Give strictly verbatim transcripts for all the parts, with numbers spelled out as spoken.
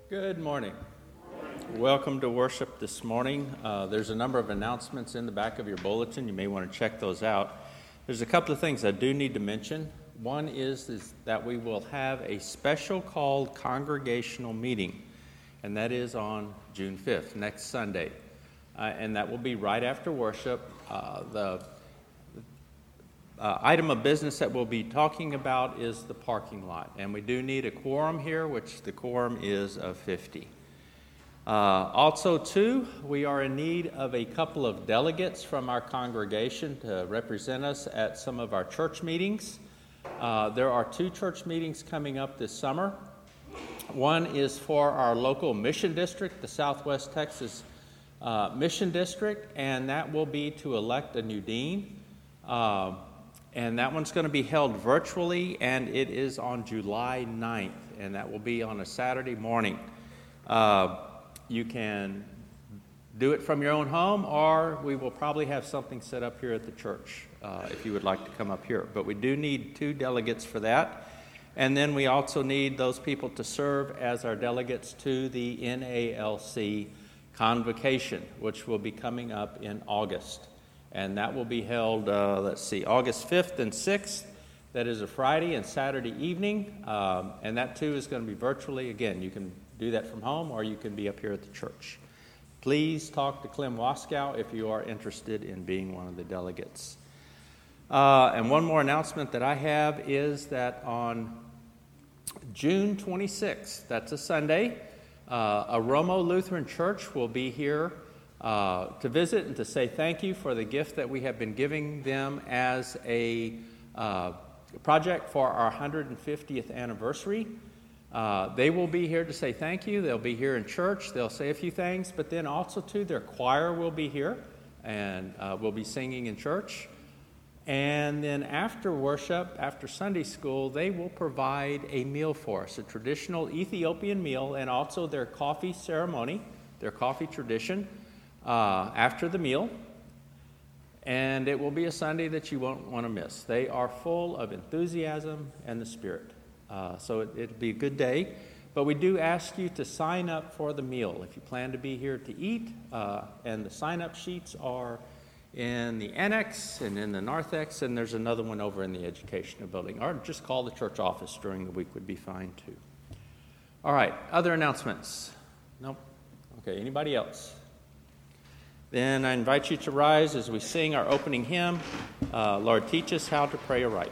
Good morning. Welcome to worship this morning. Uh, there's a number of announcements in the back of your bulletin. You may want to check those out. There's a couple of things I do need to mention. One is, is that we will have a special called congregational meeting, and that is on June fifth, next Sunday. Uh, and that will be right after worship. Uh, the Uh, item of business that we'll be talking about is the parking lot. And we do need a quorum here, which the quorum is of fifty. Uh, also, too, we are in need of a couple of delegates from our congregation to represent us at some of our church meetings. Uh, there are two church meetings coming up this summer. One is for our local mission district, the Southwest Texas uh, Mission District, and that will be to elect a new dean. Uh, And that one's going to be held virtually, and it is on July ninth, and that will be on a Saturday morning. Uh, you can do it from your own home, or we will probably have something set up here at the church uh, if you would like to come up here. But we do need two delegates for that. And then we also need those people to serve as our delegates to the N A L C Convocation, which will be coming up in August. And that will be held, uh, let's see, August fifth and sixth. That is a Friday and Saturday evening. Um, and that, too, is going to be virtually. Again, you can do that from home or you can be up here at the church. Please talk to Clem Waskow if you are interested in being one of the delegates. Uh, and one more announcement that I have is that on June twenty-sixth, that's a Sunday, uh, Aromo Lutheran Church will be here Uh, to visit and to say thank you for the gift that we have been giving them as a uh, project for our one hundred fiftieth anniversary. Uh, they will be here to say thank you. They'll be here in church. They'll say a few things, but then also too their choir will be here and uh, we'll be singing in church. And then after worship, after Sunday school, they will provide a meal for us, a traditional Ethiopian meal, and also their coffee ceremony, their coffee tradition. Uh, after the meal, and it will be a Sunday that you won't want to miss. They are full of enthusiasm and the Spirit, uh, so it, it'll be a good day. But we do ask you to sign up for the meal if you plan to be here to eat, uh, and the sign-up sheets are in the annex and in the narthex, and there's another one over in the educational building. Or just call the church office during the week would be fine too. All right, other announcements? Nope. Okay, anybody else? Then I invite you to rise as we sing our opening hymn, uh, Lord, Teach Us How to Pray Aright.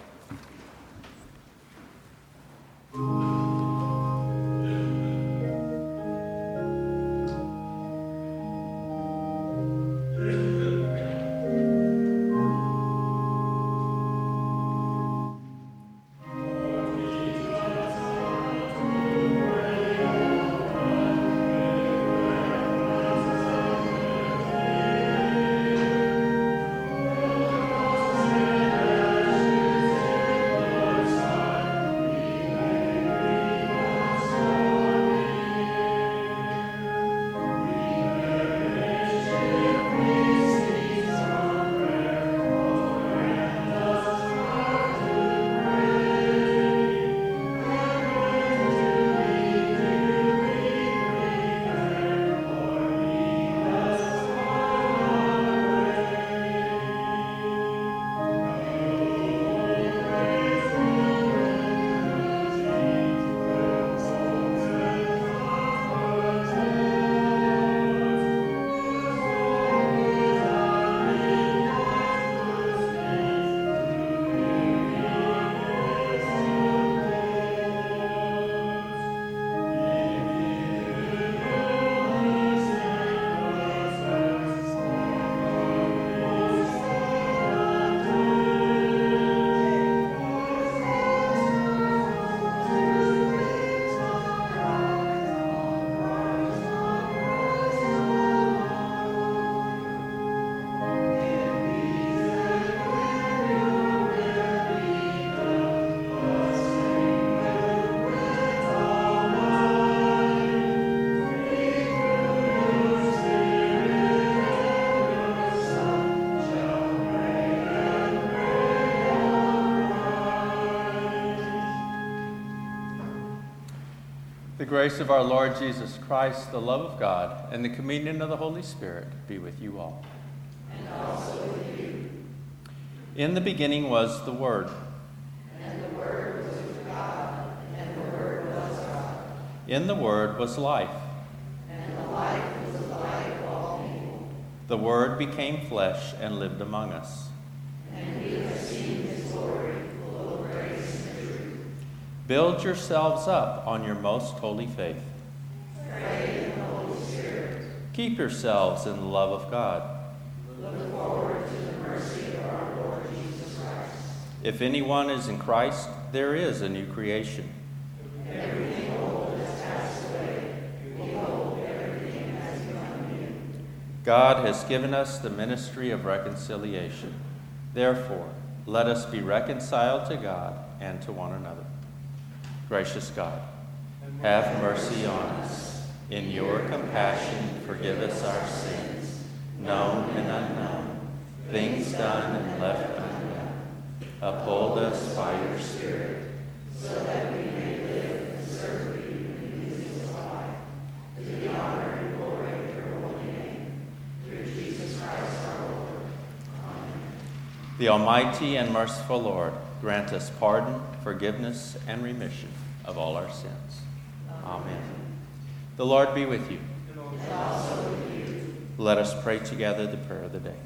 grace of our Lord Jesus Christ, the love of God, and the communion of the Holy Spirit be with you all. And also with you. In the beginning was the Word. And the Word was with God, and the Word was God. In the Word was life. And the life was the light of all people. The Word became flesh and lived among us. And we have seen his glory, full of grace and truth. Build yourselves up on your most holy faith. Pray in the Holy Spirit. Keep yourselves in the love of God. Look forward to the mercy of our Lord Jesus Christ. If anyone is in Christ, there is a new creation. Everything old has passed away. Behold, everything has become new. God has given us the ministry of reconciliation. Therefore, let us be reconciled to God and to one another. Gracious God, have mercy on us. In your compassion, forgive us our sins, known and unknown, things done and left undone. Uphold us by your Spirit, so that we may live and serve you in peace life, to the honor and glory of your holy name, through Jesus Christ our Lord. Amen. The Almighty and merciful Lord grant us pardon, forgiveness, and remission of all our sins. Amen. The Lord be with you. And also with you. Let us pray together the prayer of the day.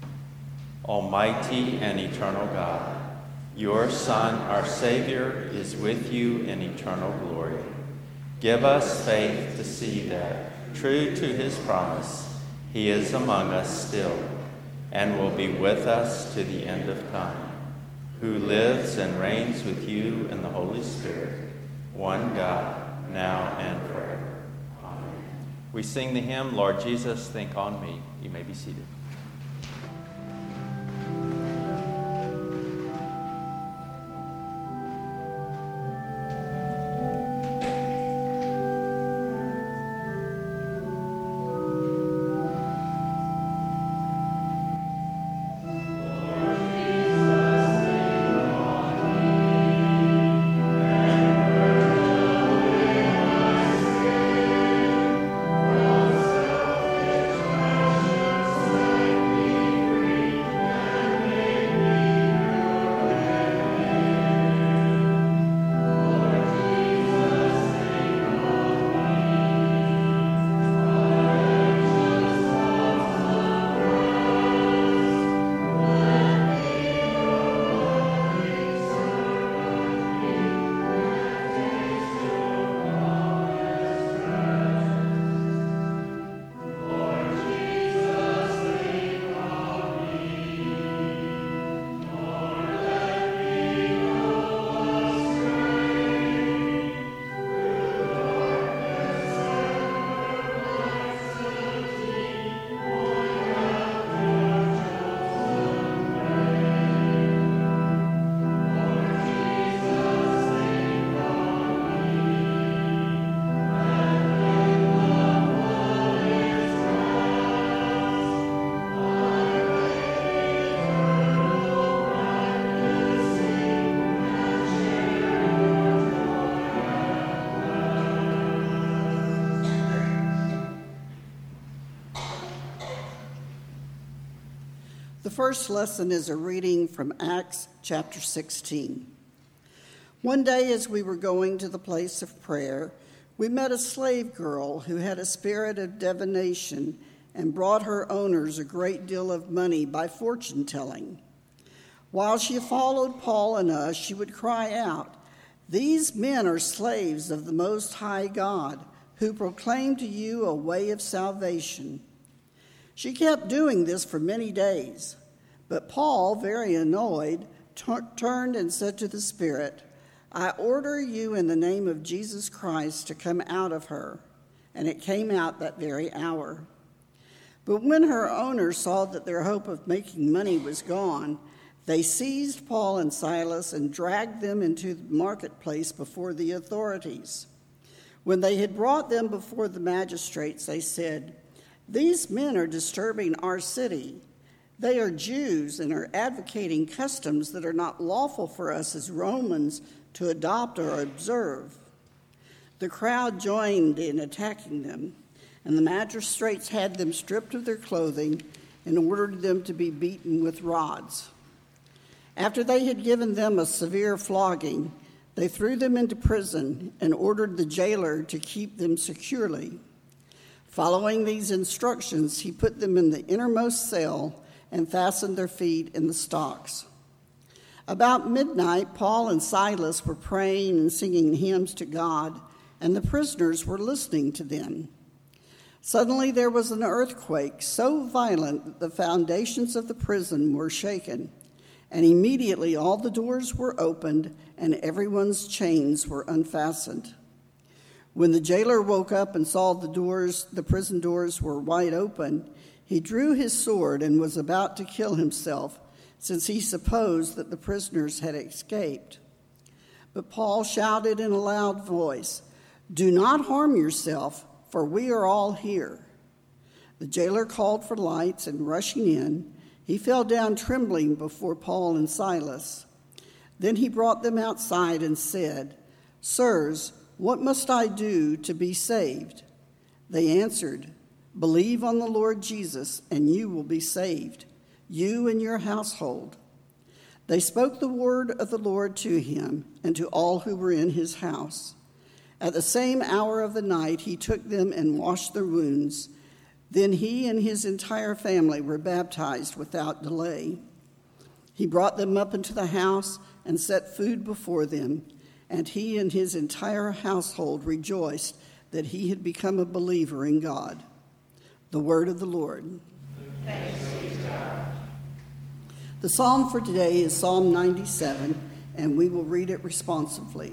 Almighty and eternal God, your Son, our Savior, is with you in eternal glory. Give us faith to see that, true to his promise, he is among us still, and will be with us to the end of time, who lives and reigns with you in the Holy Spirit, one God, now and forever. Amen. We sing the hymn, Lord Jesus, Think on Me. You may be seated. The first lesson is a reading from Acts chapter sixteen. One day as we were going to the place of prayer, we met a slave girl who had a spirit of divination and brought her owners a great deal of money by fortune telling. While she followed Paul and us, she would cry out, "These men are slaves of the Most High God, who proclaim to you a way of salvation." She kept doing this for many days, but Paul, very annoyed, t- turned and said to the spirit, "I order you in the name of Jesus Christ to come out of her." And it came out that very hour. But when her owners saw that their hope of making money was gone, they seized Paul and Silas and dragged them into the marketplace before the authorities. When they had brought them before the magistrates, they said, "These men are disturbing our city. They are Jews and are advocating customs that are not lawful for us as Romans to adopt or observe." The crowd joined in attacking them, and the magistrates had them stripped of their clothing and ordered them to be beaten with rods. After they had given them a severe flogging, they threw them into prison and ordered the jailer to keep them securely. Following these instructions, he put them in the innermost cell and fastened their feet in the stocks. About midnight, Paul and Silas were praying and singing hymns to God, and the prisoners were listening to them. Suddenly there was an earthquake so violent that the foundations of the prison were shaken, and immediately all the doors were opened and everyone's chains were unfastened. When the jailer woke up and saw the doors, the prison doors were wide open, he drew his sword and was about to kill himself, since he supposed that the prisoners had escaped. But Paul shouted in a loud voice, "Do not harm yourself, for we are all here." The jailer called for lights, and rushing in, he fell down trembling before Paul and Silas. Then he brought them outside and said, "Sirs, what must I do to be saved?" They answered, "Believe on the Lord Jesus, and you will be saved, you and your household." They spoke the word of the Lord to him and to all who were in his house. At the same hour of the night, he took them and washed their wounds. Then he and his entire family were baptized without delay. He brought them up into the house and set food before them, and he and his entire household rejoiced that he had become a believer in God. The word of the Lord. Thanks be to God. The psalm for today is Psalm ninety-seven, and we will read it responsively.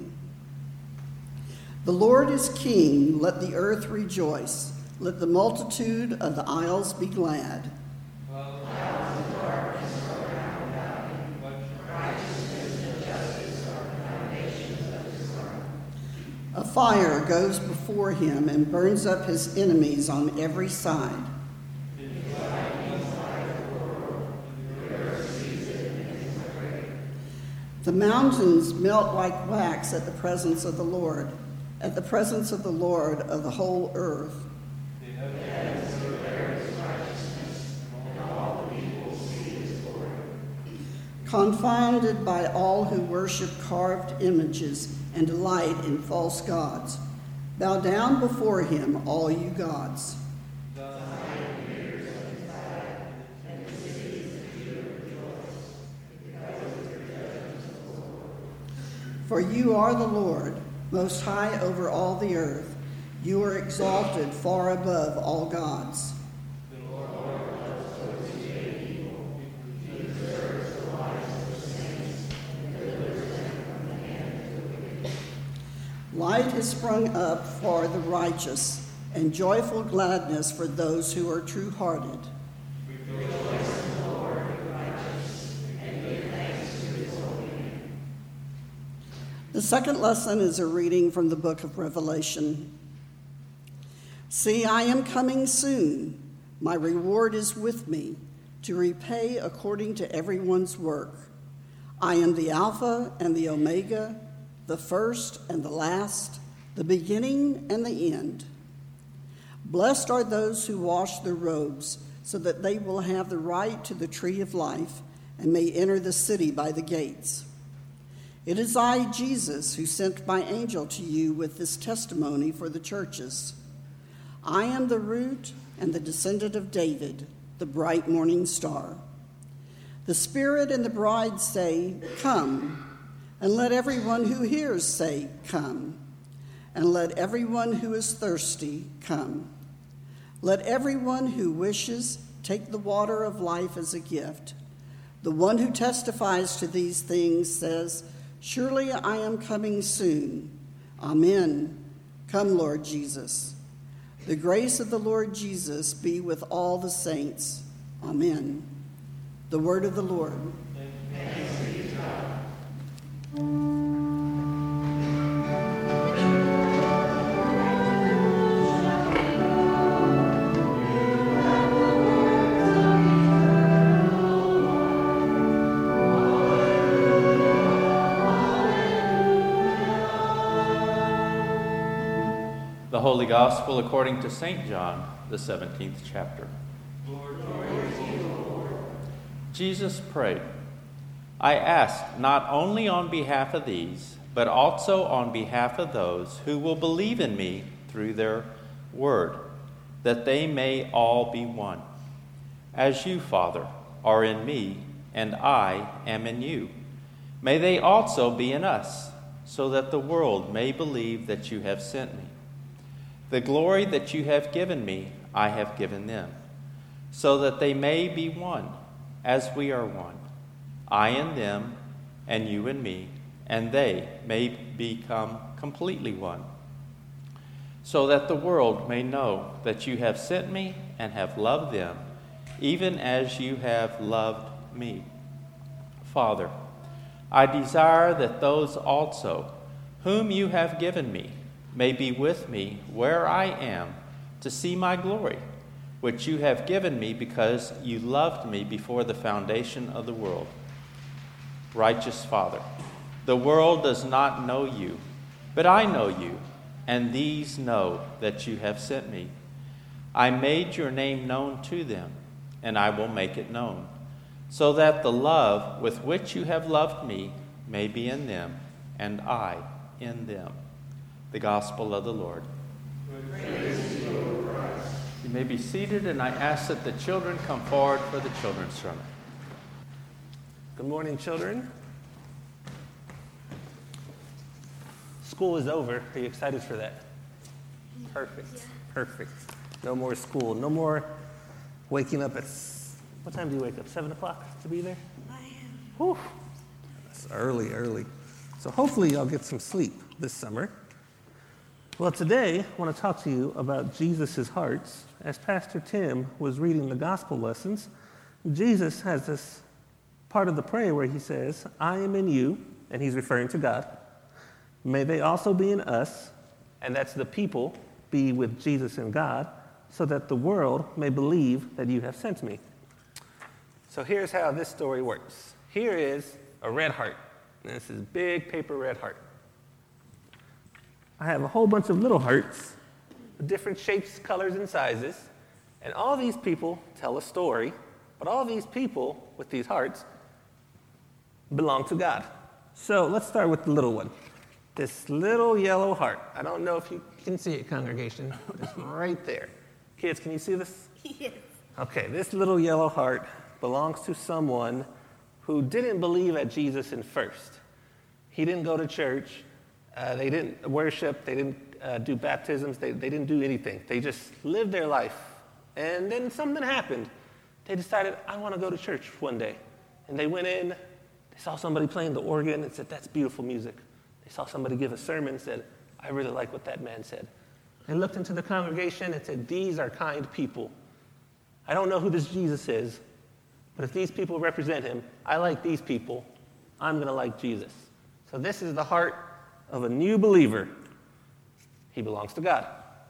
The Lord is king, let the earth rejoice. Let the multitude of the isles be glad. A fire goes before him and burns up his enemies on every side. The mountains melt like wax at the presence of the Lord, at the presence of the Lord of the whole earth. Confounded by all who worship carved images and delight in false gods. Bow down before him, all you gods. For you are the Lord, most high over all the earth. You are exalted far above all gods. Light has sprung up for the righteous, and joyful gladness for those who are true-hearted. The second lesson is a reading from the book of Revelation. See, I am coming soon. My reward is with me, to repay according to everyone's work. I am the Alpha and the Omega, the first and the last, the beginning and the end. Blessed are those who wash their robes, so that they will have the right to the tree of life and may enter the city by the gates. It is I, Jesus, who sent my angel to you with this testimony for the churches. I am the root and the descendant of David, the bright morning star. The Spirit and the bride say, "Come," and let everyone who hears say, "Come," and let everyone who is thirsty come. Let everyone who wishes take the water of life as a gift. The one who testifies to these things says, "Surely I am coming soon." Amen. Come, Lord Jesus. The grace of the Lord Jesus be with all the saints. Amen. The word of the Lord. Thanks be to God. Holy Gospel according to Saint John, the seventeenth chapter. Lord, glory to you, Lord. Jesus prayed, I ask not only on behalf of these, but also on behalf of those who will believe in me through their word, that they may all be one. As you, Father, are in me, and I am in you, may they also be in us, so that the world may believe that you have sent me. The glory that you have given me, I have given them, so that they may be one, as we are one, I in them, and you in me, and they may become completely one, so that the world may know that you have sent me and have loved them, even as you have loved me. Father, I desire that those also whom you have given me may be with me where I am to see my glory, which you have given me because you loved me before the foundation of the world. Righteous Father, the world does not know you, but I know you, and these know that you have sent me. I made your name known to them, and I will make it known, so that the love with which you have loved me may be in them, and I in them. The Gospel of the Lord. Praise to you, Christ. You may be seated, and I ask that the children come forward for the children's sermon. Good morning, children. School is over. Are you excited for that? Perfect. Yeah. Perfect. No more school. No more waking up at, s- what time do you wake up? seven o'clock to be there? I am. Whew. That's early, early. So hopefully y'all get some sleep this summer. Well, today I want to talk to you about Jesus' hearts. As Pastor Tim was reading the gospel lessons, Jesus has this part of the prayer where he says, I am in you, and he's referring to God. May they also be in us, and that's the people, be with Jesus and God, so that the world may believe that you have sent me. So here's how this story works. Here is a red heart. And this is big paper red heart. I have a whole bunch of little hearts, different shapes, colors, and sizes, and all these people tell a story, but all these people with these hearts belong to God. So let's start with the little one. This little yellow heart. I don't know if you can see it, congregation. It's right there. Kids, can you see this? Yes. Okay, this little yellow heart belongs to someone who didn't believe at Jesus in first. He didn't go to church. Uh, they didn't worship. They didn't uh, do baptisms. They, they didn't do anything. They just lived their life. And then something happened. They decided, I want to go to church one day. And they went in. They saw somebody playing the organ and said, that's beautiful music. They saw somebody give a sermon and said, I really like what that man said. They looked into the congregation and said, these are kind people. I don't know who this Jesus is, but if these people represent him, I like these people. I'm going to like Jesus. So this is the heart of a new believer. He belongs to God.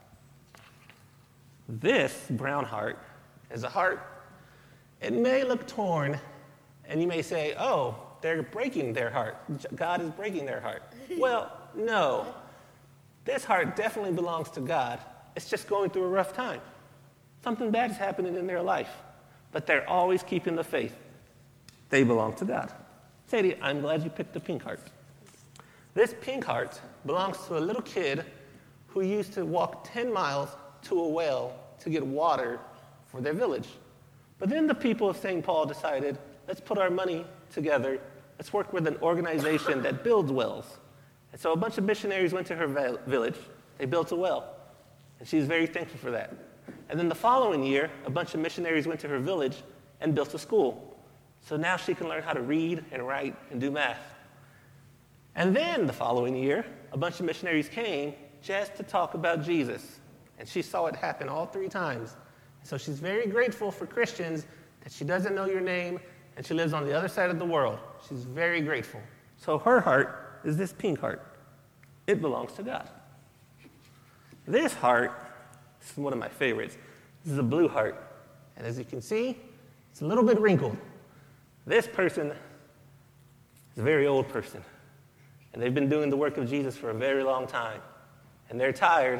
This brown heart is a heart. It may look torn, and you may say, oh, they're breaking their heart. God is breaking their heart. Well, no. This heart definitely belongs to God. It's just going through a rough time. Something bad is happening in their life, but they're always keeping the faith. They belong to God. Sadie, I'm glad you picked the pink heart. This pink heart belongs to a little kid who used to walk ten miles to a well to get water for their village. But then the people of Saint Paul decided, let's put our money together. Let's work with an organization that builds wells. And so a bunch of missionaries went to her va- village. They built a well. And she's very thankful for that. And then the following year, a bunch of missionaries went to her village and built a school. So now she can learn how to read and write and do math. And then the following year, a bunch of missionaries came just to talk about Jesus. And she saw it happen all three times. So she's very grateful for Christians that she doesn't know your name and she lives on the other side of the world. She's very grateful. So her heart is this pink heart. It belongs to God. This heart, this is one of my favorites. This is a blue heart. And as you can see, it's a little bit wrinkled. This person is a very old person. And they've been doing the work of Jesus for a very long time. And they're tired,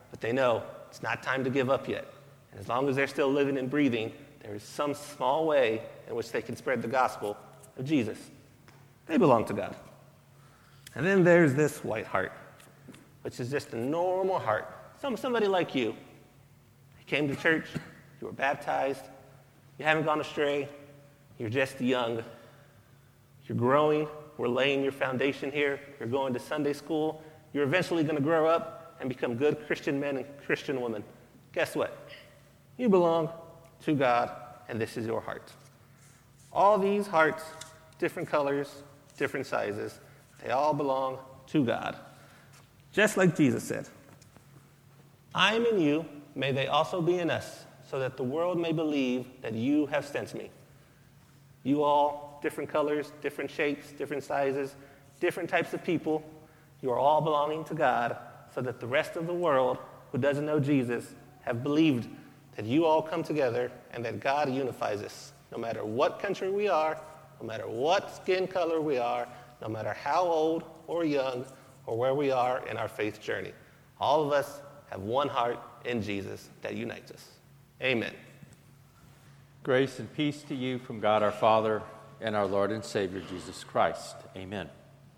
but they know it's not time to give up yet. And as long as they're still living and breathing, there is some small way in which they can spread the gospel of Jesus. They belong to God. And then there's this white heart, which is just a normal heart. Some, somebody like you. You came to church, you were baptized, you haven't gone astray, you're just young. You're growing, we're laying your foundation here, you're going to Sunday school, you're eventually going to grow up and become good Christian men and Christian women. Guess what? You belong to God, and this is your heart. All these hearts, different colors, different sizes, they all belong to God. Just like Jesus said, I am in you, may they also be in us, so that the world may believe that you have sent me. You all, different colors, different shapes, different sizes, different types of people, you are all belonging to God, so that the rest of the world who doesn't know Jesus have believed that you all come together and that God unifies us. No matter what country we are, no matter what skin color we are, no matter how old or young or where we are in our faith journey. All of us have one heart in Jesus that unites us. Amen. Grace and peace to you from God our Father and our Lord and Savior Jesus Christ. Amen.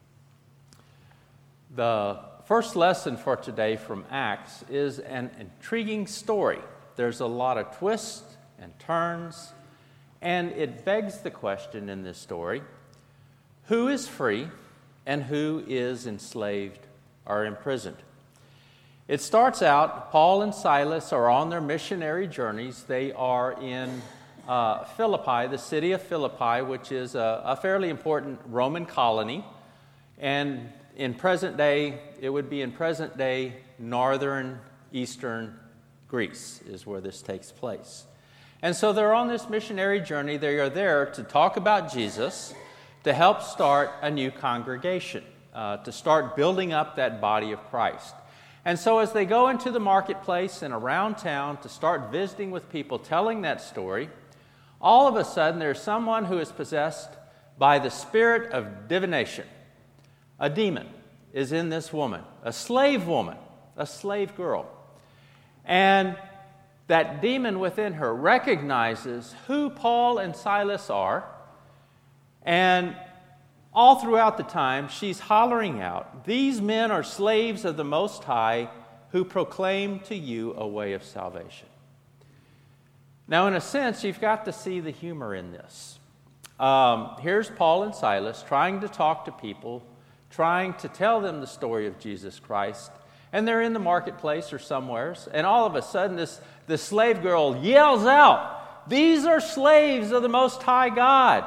The first lesson for today from Acts is an intriguing story. There's a lot of twists and turns, and it begs the question in this story, who is free and who is enslaved or imprisoned? It starts out, Paul and Silas are on their missionary journeys. They are in uh, Philippi, the city of Philippi, which is a, a fairly important Roman colony. And in present day, it would be in present day northern, eastern Greece is where this takes place. And so they're on this missionary journey. They are there to talk about Jesus, to help start a new congregation, uh, to start building up that body of Christ. And so as they go into the marketplace and around town to start visiting with people, telling that story, all of a sudden there's someone who is possessed by the spirit of divination. A demon is in this woman, a slave woman, a slave girl. And that demon within her recognizes who Paul and Silas are, and all throughout the time, she's hollering out, "These men are slaves of the Most High who proclaim to you a way of salvation." Now, in a sense, you've got to see the humor in this. Um, here's Paul and Silas trying to talk to people, trying to tell them the story of Jesus Christ, and they're in the marketplace or somewheres, and all of a sudden this, this slave girl yells out, "These are slaves of the Most High God."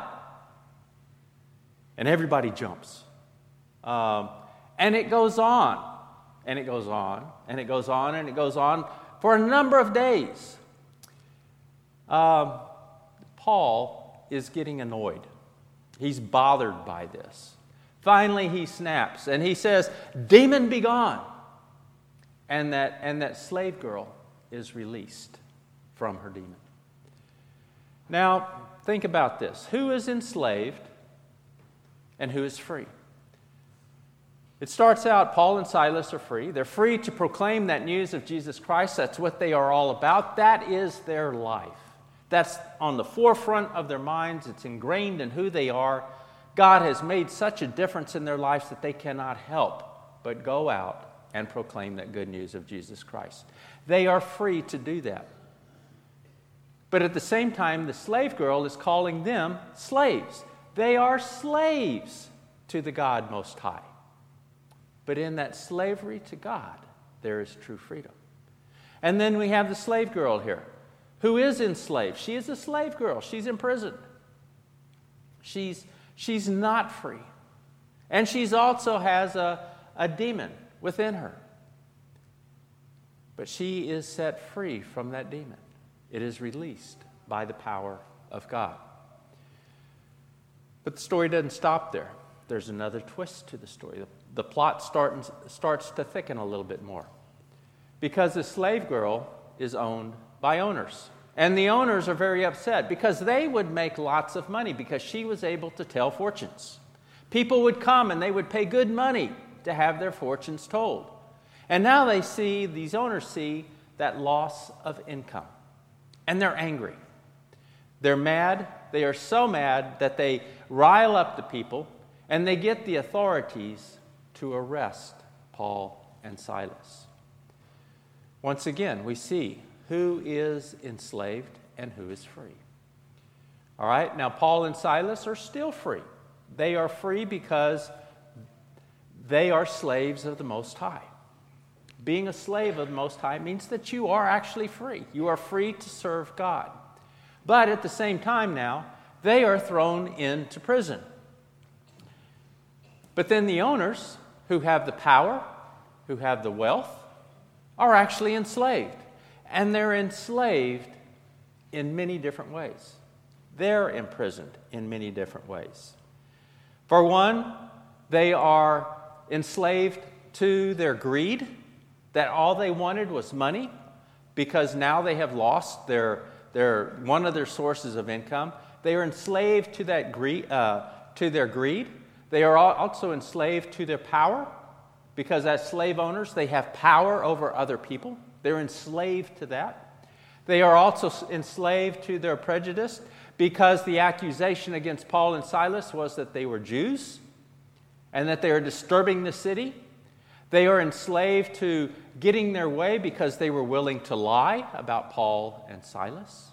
And everybody jumps. Um, and it goes on, and it goes on, and it goes on, and it goes on for a number of days. Um, Paul is getting annoyed. He's bothered by this. Finally, he snaps, and he says, "Demon, be gone." And that, and that slave girl is released from her demon. Now, think about this. Who is enslaved? And who is free? It starts out, Paul and Silas are free. They're free to proclaim that news of Jesus Christ. That's what they are all about. That is their life. That's on the forefront of their minds. It's ingrained in who they are. God has made such a difference in their lives that they cannot help but go out and proclaim that good news of Jesus Christ. They are free to do that. But at the same time, the slave girl is calling them slaves. They are slaves to the God Most High. But in that slavery to God, there is true freedom. And then we have the slave girl here, who is enslaved. She is a slave girl. She's imprisoned. She's, she's not free. And she also has a, a demon within her. But she is set free from that demon. It is released by the power of God. But the story doesn't stop there. There's another twist to the story. The, the plot start, starts to thicken a little bit more. Because the slave girl is owned by owners. And the owners are very upset because they would make lots of money because she was able to tell fortunes. People would come and they would pay good money to have their fortunes told. And now they see, these owners see that loss of income. And they're angry. They're mad. They are so mad that they rile up the people and they get the authorities to arrest Paul and Silas. Once again, we see who is enslaved and who is free. All right, now Paul and Silas are still free. They are free because they are slaves of the Most High. Being a slave of the Most High means that you are actually free. You are free to serve God. But at the same time now, they are thrown into prison. But then the owners, who have the power, who have the wealth, are actually enslaved. And they're enslaved in many different ways. They're imprisoned in many different ways. For one, they are enslaved to their greed, that all they wanted was money, because now they have lost their, their one of their sources of income. They are enslaved to that greed, uh, to their greed. They are also enslaved to their power, because as slave owners, they have power over other people. They're enslaved to that. They are also enslaved to their prejudice, because the accusation against Paul and Silas was that they were Jews and that they are disturbing the city. They are enslaved to getting their way because they were willing to lie about Paul and Silas.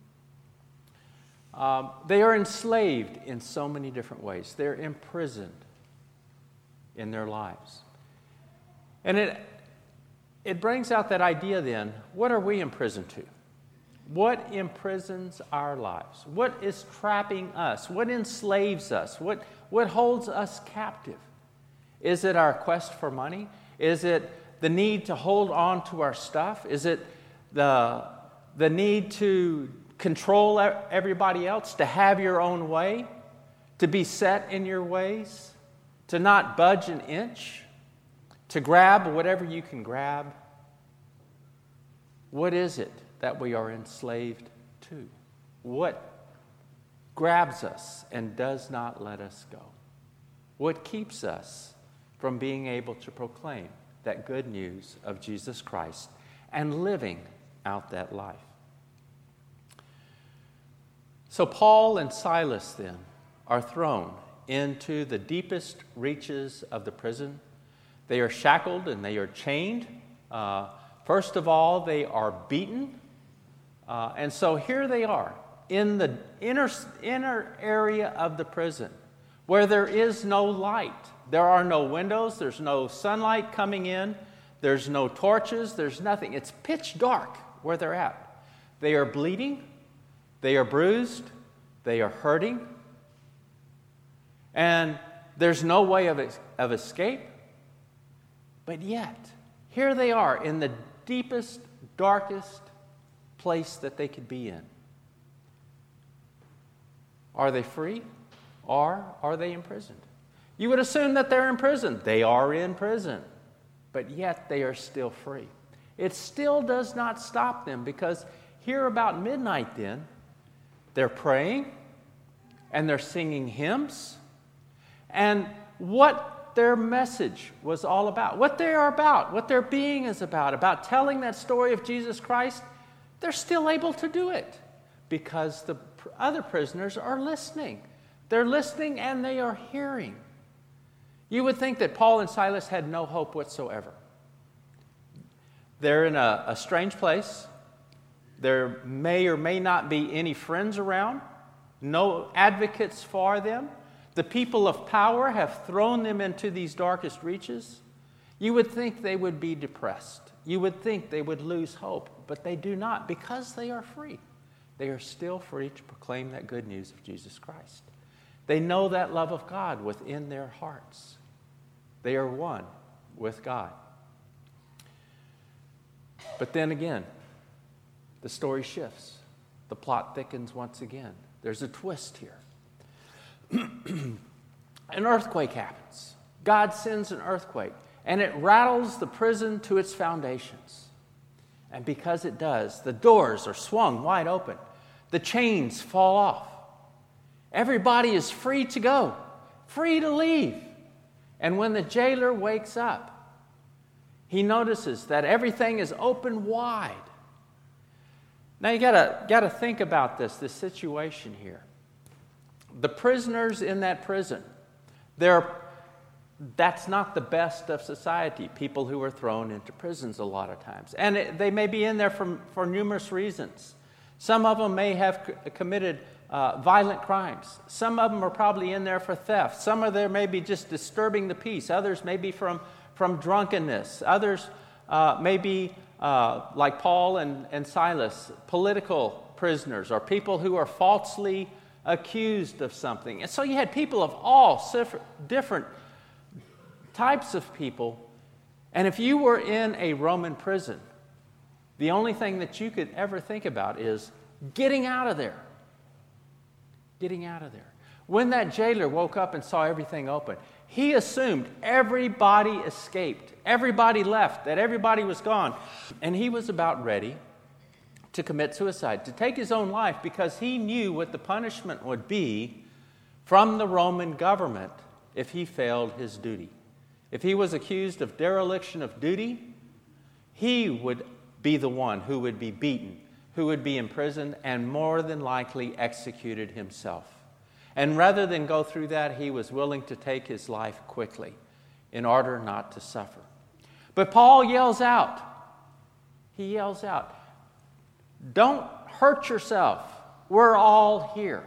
Um, they are enslaved in so many different ways. They're imprisoned in their lives. And it, it brings out that idea then, what are we imprisoned to? What imprisons our lives? What is trapping us? What enslaves us? What, what holds us captive? Is it our quest for money? Is it the need to hold on to our stuff? Is it the, the need to control everybody else, to have your own way, to be set in your ways, to not budge an inch, to grab whatever you can grab? What is it that we are enslaved to? What grabs us and does not let us go? What keeps us from being able to proclaim that good news of Jesus Christ and living out that life? So Paul and Silas then are thrown into the deepest reaches of the prison. They are shackled and they are chained. Uh, first of all, they are beaten. Uh, and so here they are in the inner, inner area of the prison where there is no light. There are no windows. There's no sunlight coming in. There's no torches. There's nothing. It's pitch dark where they're at. They are bleeding. They are bruised. They are hurting. And there's no way of, of escape. But yet, here they are in the deepest, darkest place that they could be in. Are they free, or are they imprisoned? You would assume that they're in prison. They are in prison, but yet they are still free. It still does not stop them, because here about midnight then, they're praying and they're singing hymns, and what their message was all about, what they are about, what their being is about, about telling that story of Jesus Christ, they're still able to do it because the other prisoners are listening. They're listening and they are hearing. You would think that Paul and Silas had no hope whatsoever. They're in a, a strange place. There may or may not be any friends around, no advocates for them. The people of power have thrown them into these darkest reaches. You would think they would be depressed. You would think they would lose hope, but they do not, because they are free. They are still free to proclaim that good news of Jesus Christ. They know that love of God within their hearts. They are one with God. But then again, the story shifts. The plot thickens once again. There's a twist here. An earthquake happens. God sends an earthquake, and it rattles the prison to its foundations. And because it does, the doors are swung wide open. The chains fall off. Everybody is free to go, free to leave. And when the jailer wakes up, He notices that everything is open wide. Now you gotta, gotta think about this, this situation here. The prisoners in that prison, they're, that's not the best of society, people who are thrown into prisons a lot of times. And it, they may be in there for, for numerous reasons. Some of them may have c- committed uh, violent crimes. Some of them are probably in there for theft. Some of them may be just disturbing the peace. Others may be from, from drunkenness. Others uh, may be, uh, like Paul and, and Silas, political prisoners or people who are falsely accused of something. And so you had people of all different types of people. And if you were in a Roman prison, the only thing that you could ever think about is getting out of there. Getting out of there. When that jailer woke up and saw everything open, he assumed everybody escaped, everybody left, that everybody was gone. And he was about ready to commit suicide, to take his own life, because he knew what the punishment would be from the Roman government if he failed his duty. If he was accused of dereliction of duty, he would be the one who would be beaten, who would be imprisoned, and more than likely executed himself. And rather than go through that, he was willing to take his life quickly in order not to suffer. But Paul yells out, he yells out, "Don't hurt yourself. We're all here."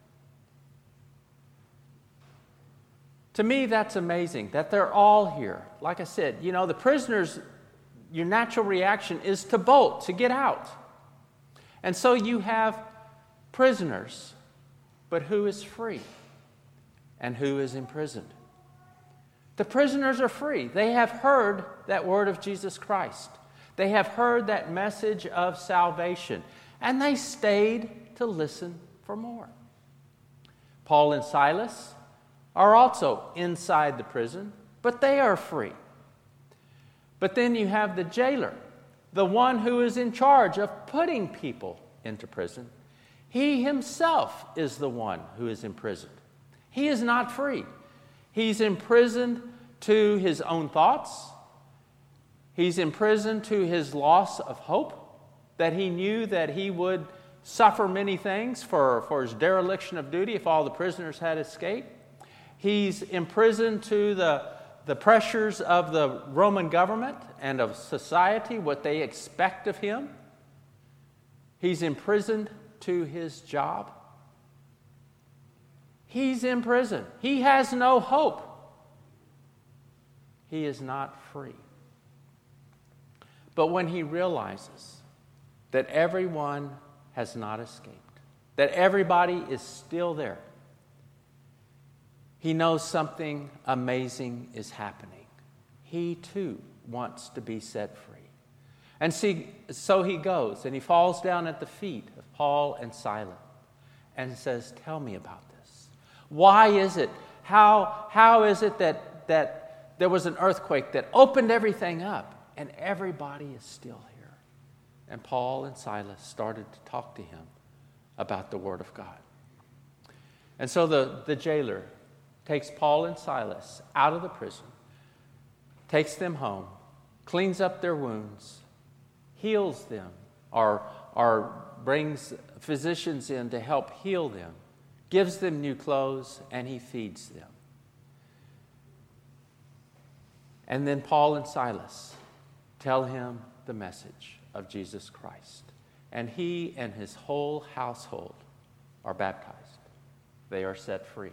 To me, that's amazing that they're all here. Like I said, you know, the prisoners, your natural reaction is to bolt, to get out. And so you have prisoners, but who is free and who is imprisoned? The prisoners are free. They have heard that word of Jesus Christ. They have heard that message of salvation, and they stayed to listen for more. Paul and Silas are also inside the prison, but they are free. But then you have the jailer, the one who is in charge of putting people into prison. He himself is the one who is imprisoned. He is not free. He's imprisoned to his own thoughts. He's imprisoned to his loss of hope, that he knew that he would suffer many things for, for his dereliction of duty if all the prisoners had escaped. He's imprisoned to the, the pressures of the Roman government and of society, what they expect of him. He's imprisoned to his job. He's in prison. He has no hope. He is not free. But when he realizes that everyone has not escaped, that everybody is still there, he knows something amazing is happening. He too wants to be set free. And see, so he goes and he falls down at the feet of Paul and Silas and says, "Tell me about this. Why is it? How, how is it that, that there was an earthquake that opened everything up and everybody is still here?" And Paul and Silas started to talk to him about the Word of God. And so the, the jailer takes Paul and Silas out of the prison, takes them home, cleans up their wounds, heals them, or, or brings physicians in to help heal them, gives them new clothes, and he feeds them. And then Paul and Silas tell him the message of Jesus Christ. And he and his whole household are baptized. They are set free.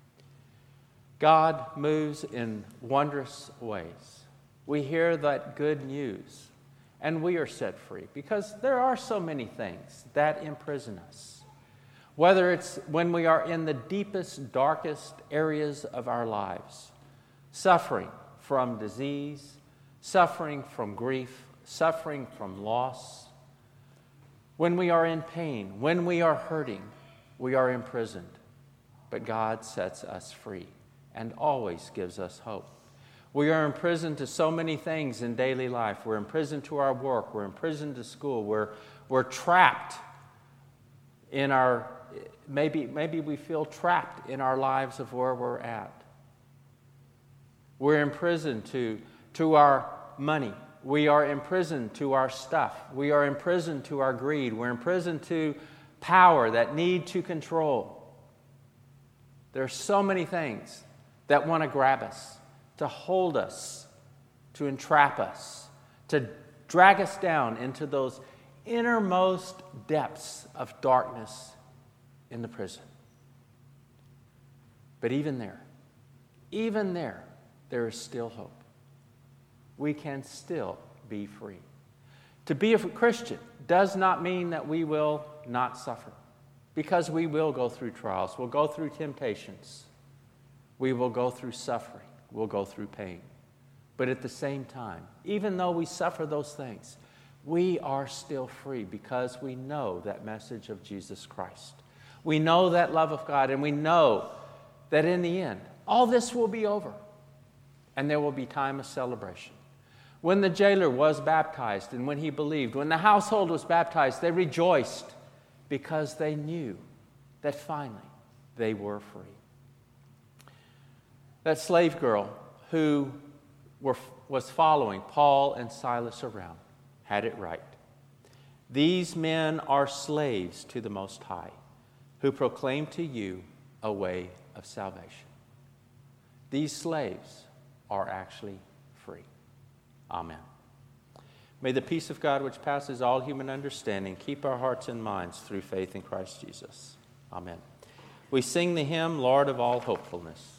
God moves in wondrous ways. We hear that good news, and we are set free, because there are so many things that imprison us. Whether it's when we are in the deepest, darkest areas of our lives, suffering from disease, suffering from grief, suffering from loss, when we are in pain, when we are hurting, we are imprisoned. But God sets us free and always gives us hope. We are imprisoned to so many things in daily life. We're imprisoned to our work. We're imprisoned to school. We're, we're trapped in our, maybe, maybe we feel trapped in our lives of where we're at. We're imprisoned to, to our, money. We are imprisoned to our stuff. We are imprisoned to our greed. We're imprisoned to power, that need to control. There are so many things that want to grab us, to hold us, to entrap us, to drag us down into those innermost depths of darkness in the prison. But even there, even there, there is still hope. We can still be free. To be a Christian does not mean that we will not suffer, because we will go through trials, we'll go through temptations, we will go through suffering, we'll go through pain. But at the same time, even though we suffer those things, we are still free because we know that message of Jesus Christ. We know that love of God, and we know that in the end, all this will be over, and there will be time of celebration. When the jailer was baptized and when he believed, when the household was baptized, they rejoiced because they knew that finally they were free. That slave girl who were, was following Paul and Silas around had it right. These men are slaves to the Most High, who proclaim to you a way of salvation. These slaves are actually free. Amen. May the peace of God, which passes all human understanding, keep our hearts and minds through faith in Christ Jesus. Amen. We sing the hymn, Lord of all hopefulness.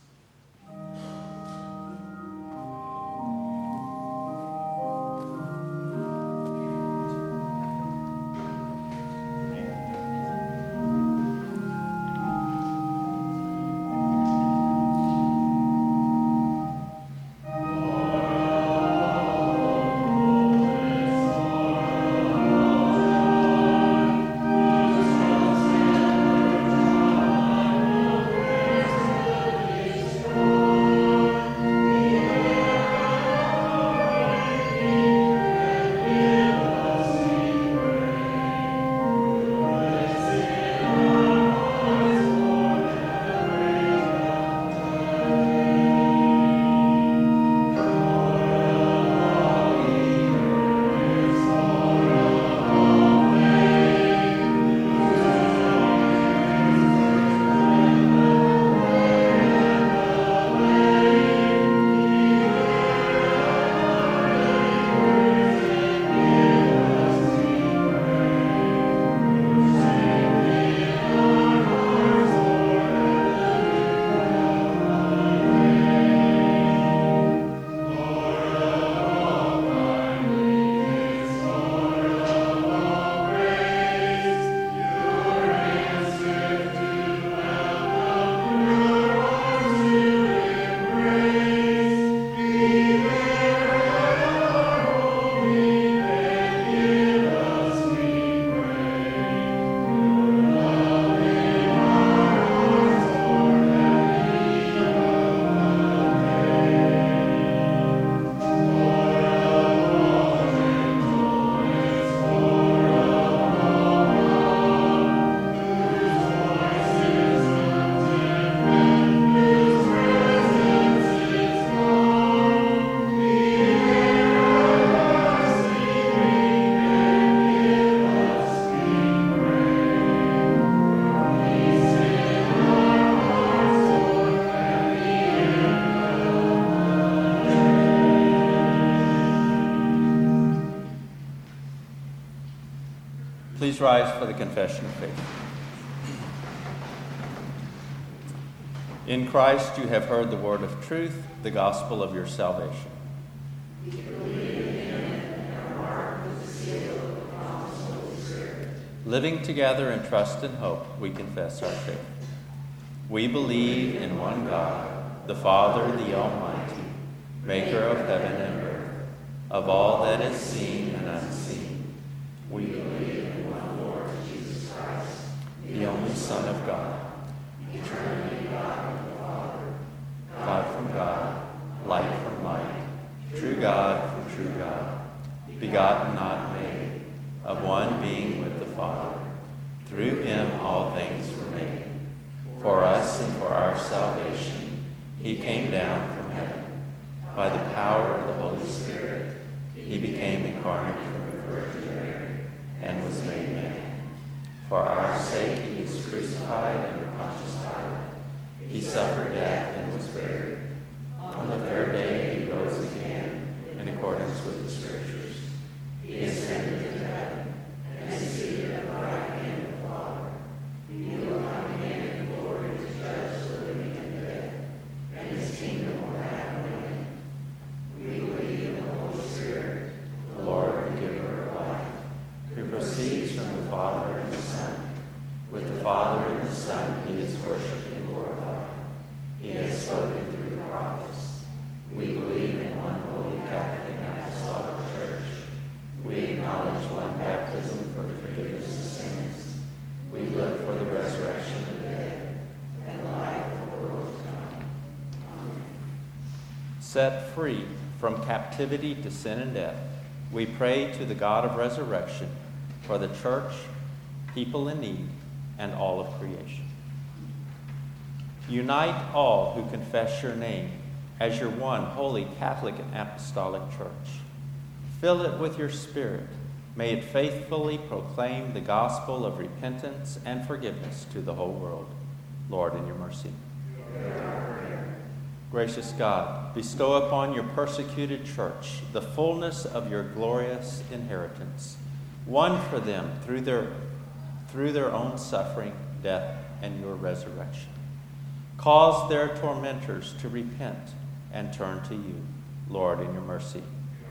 Please rise for the confession of faith. In Christ you have heard the word of truth, the gospel of your salvation. We believe in him and are marked with the seal of the promised Holy Spirit. Living together in trust and hope, we confess our faith. We believe in one God, the Father, the Almighty, maker of heaven and earth, of all that is seen and unseen. We believe in one Lord Jesus Christ, the only Son of God, eternally God from the Father, God from God, light from light, true God from true God, begotten, not made, of one being with the Father. Through him all things were made. For us and for our salvation, he came down from heaven. by the power of the Holy Spirit, he became incarnate from the Virgin Mary and was made man. For our sake he was crucified under Pontius Pilate. He suffered death and was buried. On the third day he rose again in accordance with the Scriptures. He ascended into heaven and is seated at the right hand of the Father. He will come again in glory to judge the living and the dead, and his kingdom will have no end. We believe in the Holy Spirit, the Lord, the giver of life, who proceeds from the Father and the Son. With the Father and the Son he is worshipped and glorified. He has spoken through the prophets. We believe in one holy Catholic and Apostolic Church. We acknowledge one baptism for the forgiveness of sins. We look for the resurrection of the dead and the life of the world to come. Amen. Set free from captivity to sin and death, we pray to the God of resurrection for the church, people in need, and all of creation. Unite all who confess your name as your one holy Catholic and Apostolic Church. Fill it with your Spirit. May it faithfully proclaim the gospel of repentance and forgiveness to the whole world. Lord, in your mercy. Gracious God, bestow upon your persecuted church the fullness of your glorious inheritance, won for them through their, through their own suffering, death, and your resurrection. Cause their tormentors to repent and turn to you, Lord, in your mercy.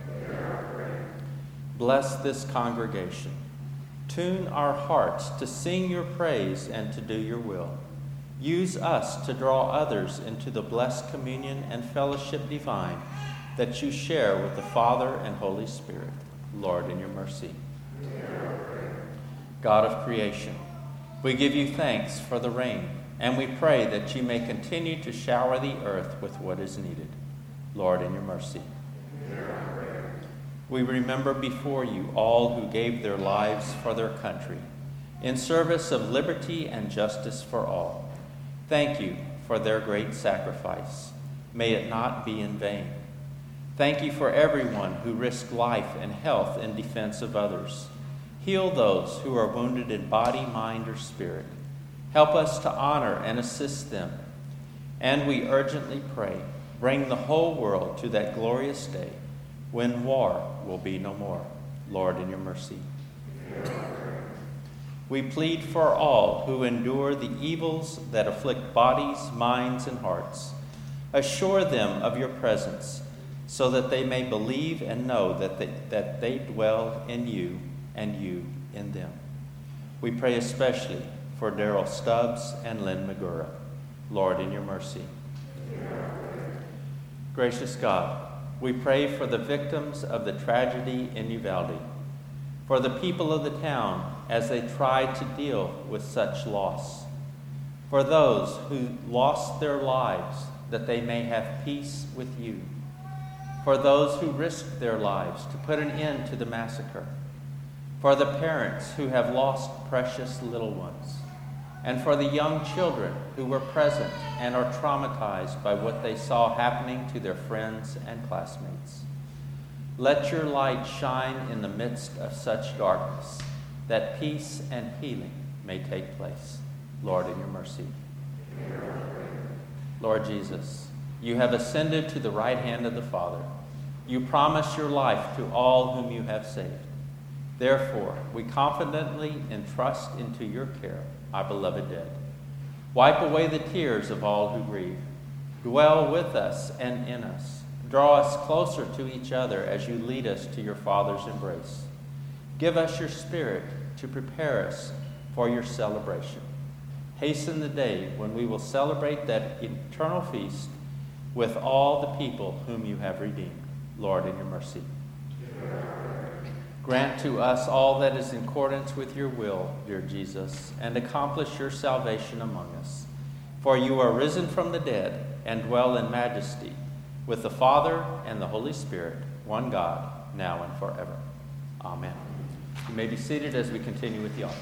Bless this congregation. Tune our hearts to sing your praise and to do your will. Use us to draw others into the blessed communion and fellowship divine that you share with the Father and Holy Spirit, Lord, in your mercy. God of creation, we give you thanks for the rain, and we pray that you may continue to shower the earth with what is needed, Lord, in your mercy. We remember before you all who gave their lives for their country, in service of liberty and justice for all. Thank you for their great sacrifice. May it not be in vain. Thank you for everyone who risked life and health in defense of others. Heal those who are wounded in body, mind, or spirit. Help us to honor and assist them. And we urgently pray, bring the whole world to that glorious day when war will be no more. Lord, in your mercy. We plead for all who endure the evils that afflict bodies, minds, and hearts. Assure them of your presence so that they may believe and know that they, that they dwell in you and you in them. We pray especially for Daryl Stubbs and Lynn Magura. Lord, in your mercy. Gracious God, we pray for the victims of the tragedy in Uvalde, for the people of the town as they tried to deal with such loss, for those who lost their lives that they may have peace with you, for those who risked their lives to put an end to the massacre, for the parents who have lost precious little ones, and for the young children who were present and are traumatized by what they saw happening to their friends and classmates. Let your light shine in the midst of such darkness, that peace and healing may take place. Lord, in your mercy. Lord Jesus, you have ascended to the right hand of the Father. You promise your life to all whom you have saved. Therefore, we confidently entrust into your care our beloved dead. Wipe away the tears of all who grieve. Dwell with us and in us. Draw us closer to each other as you lead us to your Father's embrace. Give us your Spirit to prepare us for your celebration. Hasten the day when we will celebrate that eternal feast with all the people whom you have redeemed. Lord, in your mercy. Grant to us all that is in accordance with your will, dear Jesus, and accomplish your salvation among us. For you are risen from the dead and dwell in majesty with the Father and the Holy Spirit, one God, now and forever. Amen. You may be seated as we continue with the offering.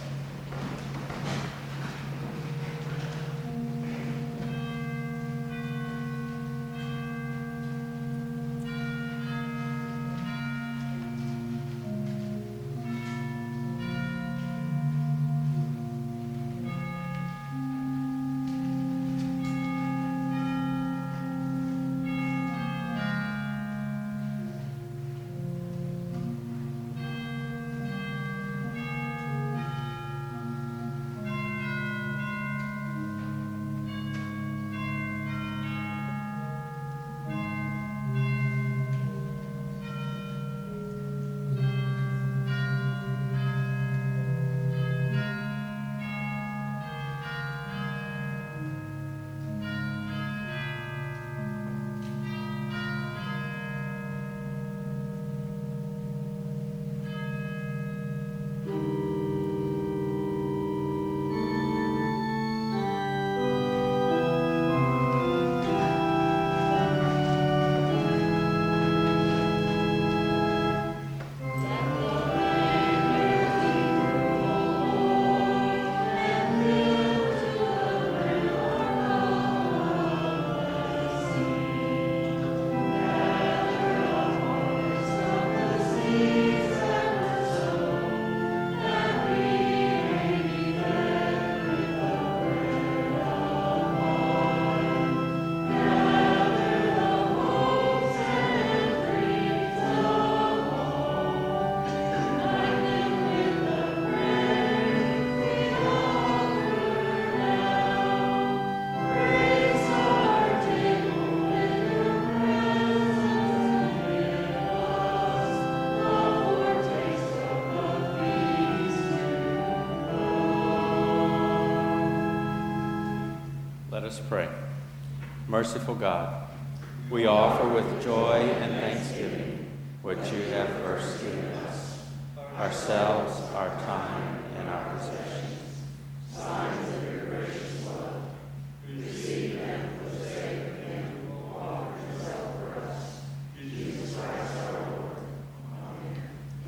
us pray. Merciful God, we offer with joy and thanksgiving what you have first given us, ourselves, our time, and our possessions. Signs of your gracious love, receive them for the sake of him who offered himself for us, Jesus Christ our Lord. Amen.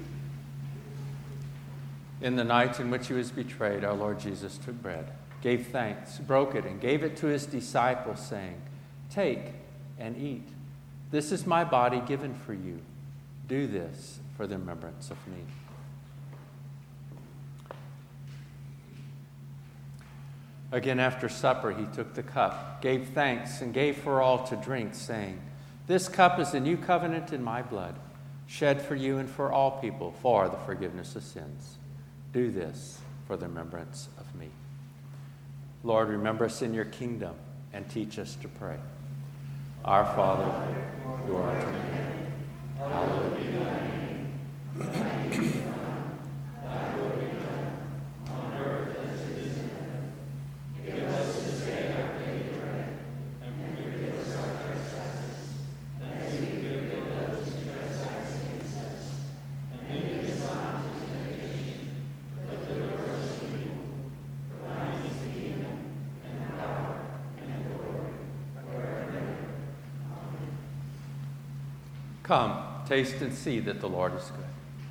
In the night in which he was betrayed, our Lord Jesus took bread, gave thanks, broke it, and gave it to his disciples, saying, "Take and eat. This is my body given for you. Do this for the remembrance of me." Again, after supper, he took the cup, gave thanks, and gave for all to drink, saying, "This cup is the new covenant in my blood, shed for you and for all people for the forgiveness of sins. Do this for the remembrance of me." Lord, remember us in your kingdom and teach us to pray. Our Father, who art in heaven, hallowed be thy name. Thy kingdom come, thy will be done, on earth as it is in heaven. Give us this day our daily bread, and forgive us our trespasses, as we forgive those who trespass against us. And lead us not into temptation, but deliver us from evil. For thine is the kingdom, and the power, and the glory, forever and ever. Amen. Come, taste and see that the Lord is good.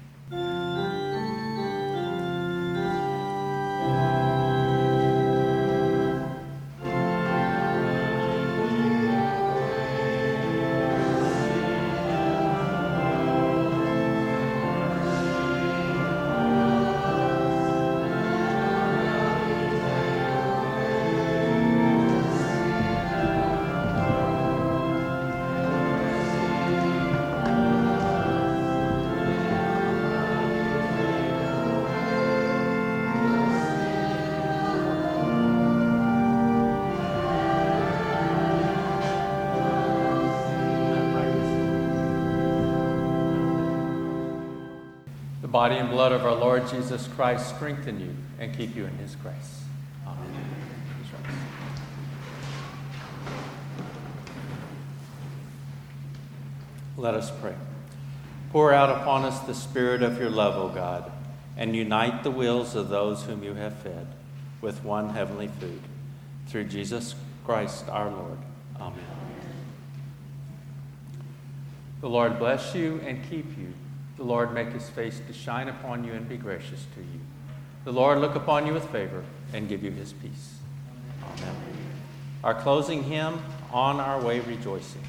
The body and blood of our Lord Jesus Christ strengthen you and keep you in his grace. Amen. Please rise. Let us pray. Pour out upon us the spirit of your love, O God, and unite the wills of those whom you have fed with one heavenly food. Through Jesus Christ our Lord. Amen. The Lord bless you and keep you. The Lord make his face to shine upon you and be gracious to you. The Lord look upon you with favor and give you his peace. Amen. Our closing hymn, On Our Way Rejoicing.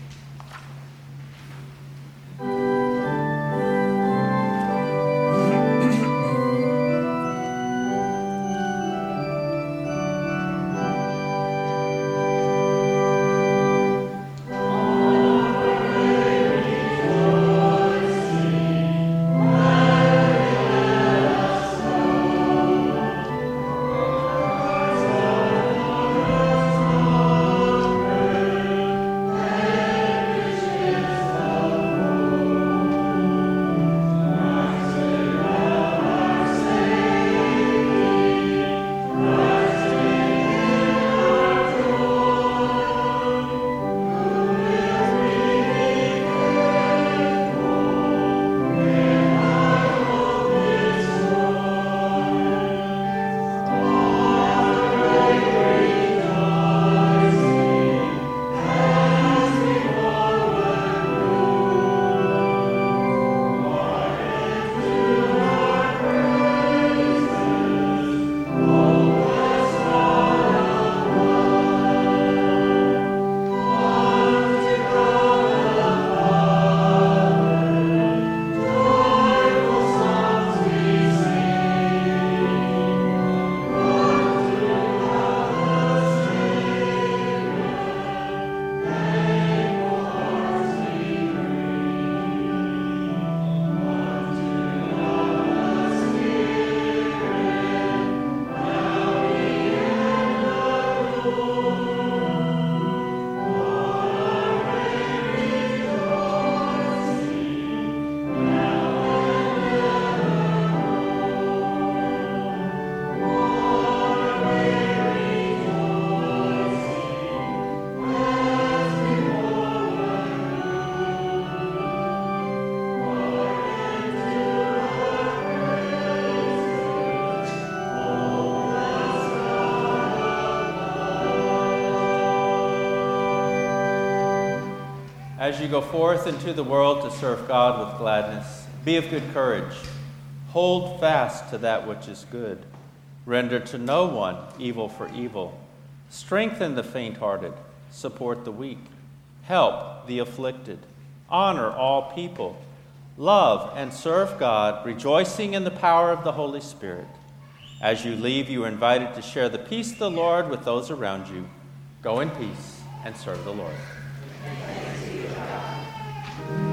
As you go forth into the world to serve God with gladness, be of good courage. Hold fast to that which is good. Render to no one evil for evil. Strengthen the faint-hearted. Support the weak. Help the afflicted. Honor all people. Love and serve God, rejoicing in the power of the Holy Spirit. As you leave, you are invited to share the peace of the Lord with those around you. Go in peace and serve the Lord. Thanks be to God.